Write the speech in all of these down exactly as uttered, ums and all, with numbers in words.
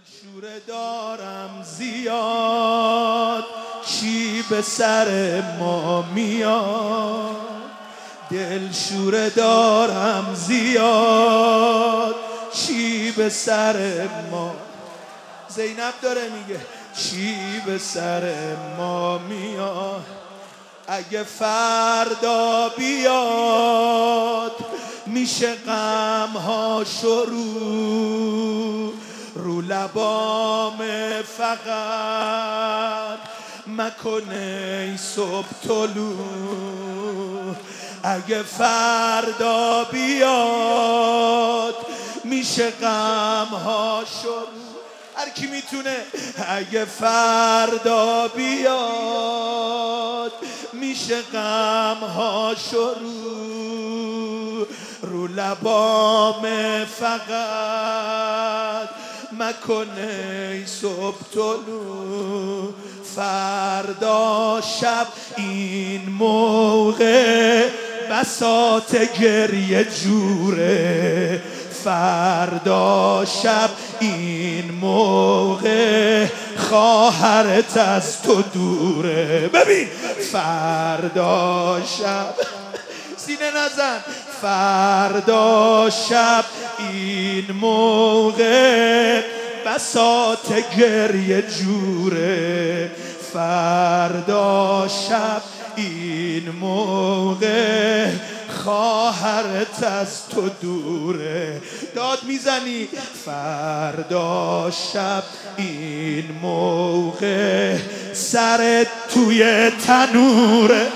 دلشوره دارم زیاد، چی به سر ما میاد؟ دلشوره دارم زیاد، چی به سر ما؟ زینب داره میگه چی به سر ما میاد؟ اگه فردا بیاد میشه غم ها شروع، رو لبام فقط مکنه ای صبح طلوع. اگه فردا بیاد میشه غم ها شروع. هر کی میتونه اگه فردا بیاد میشه غم ها شروع، رو لبام فقط مکنه ای صبح طلوع. فردا شب این موقع بساط گریه جوره، فردا شب این موقع خواهرت از تو دوره. ببین فردا شب سینه نزن، فردا شب این موقع بساط گریه جوره، فردا شب این موقع خواهرت از تو دوره. داد میزنی فردا شب این موقع سرت توی تنوره.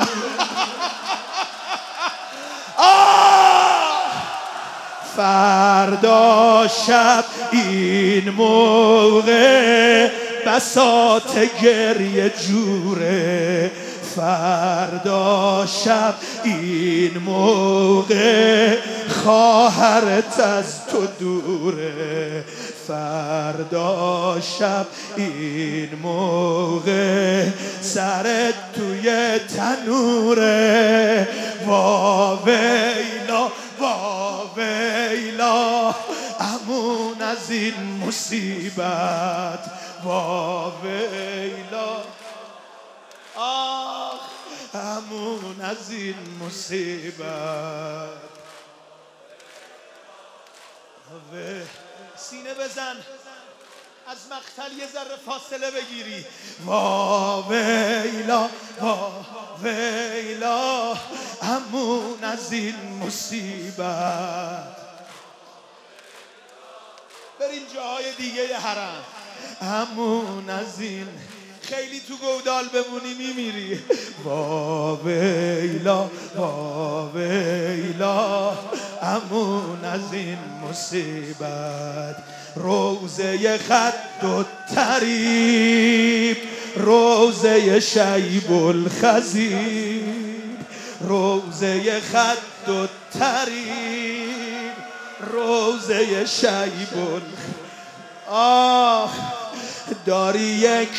فردا شب این موقع بساط گریه جوره، فردا شب این موقع خواهرت از تو دوره، فردا شب این موقع سرت توی تنوره. وا ویلا وا ویلا امون از این مصیبت، وا ویلا آخ امون از این مصیبت. سینه بزن از مقتل یه ذره فاصله بگیری. وا ویلا وا ویلا امون از این مصیبت. بریم جاهای دیگه حرم. امون از این خیلی تو گودال بمونی میمیری. وا ویلا وا ویلا امون از این مصیبت. روزه خد و طریب، روزه شیب الخزیب، روزه خد و طریب، روزه شیب الخزیب. آه داری یک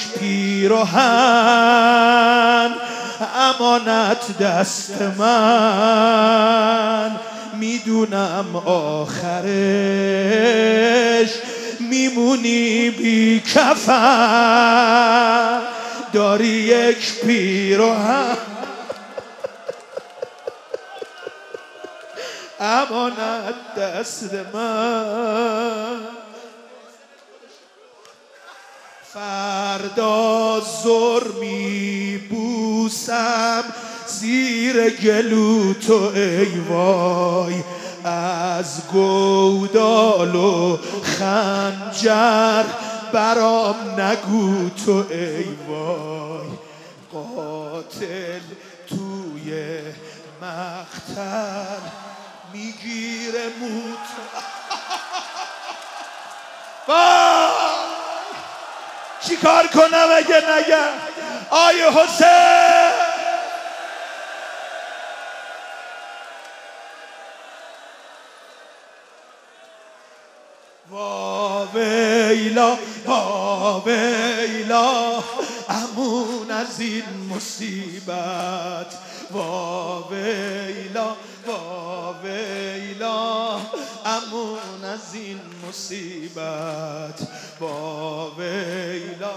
پیراهن امانت دست من، میدونم آخرش میمونی بی کفن. داری یک پیراهن امانت دست من، فردا زر میبوسم زیر گلو تو ای وای، از گودال و خنجر برام نگو تو ای وای. قاتل توی مقتل میگیره موت. وای چی کار کنم اگه نگم آیه حسین؟ وا ویلا وا ویلا امون از این مصیبت. وا ویلا وا ویلا امون از این مصیبت. وا ویلا.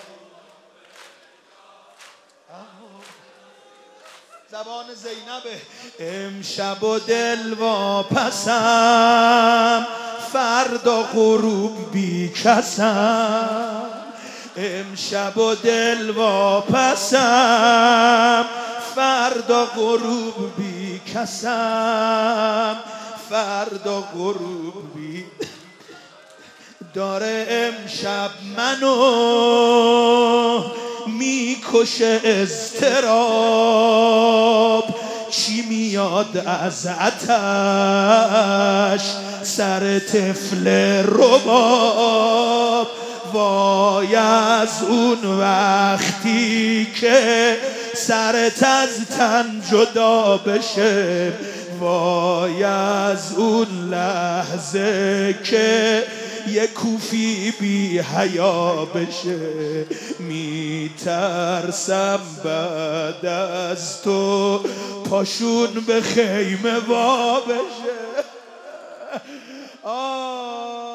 زبان زینبه. امشب و دل واپسم، فردا غروب بی کسم. امشب و دل واپسم، فردا غروب بی کسم. فردا غروب بی داره امشب منو میکشه اضطراب. چی میاد از آتش سر طفل رباب. وای از اون وقتی که سرت از تن جدا بشه. وای از اون لحظه که یه کوفی بی حیا بشه. میترسم بعد از تو پاشون به خیمه وا بشه. آه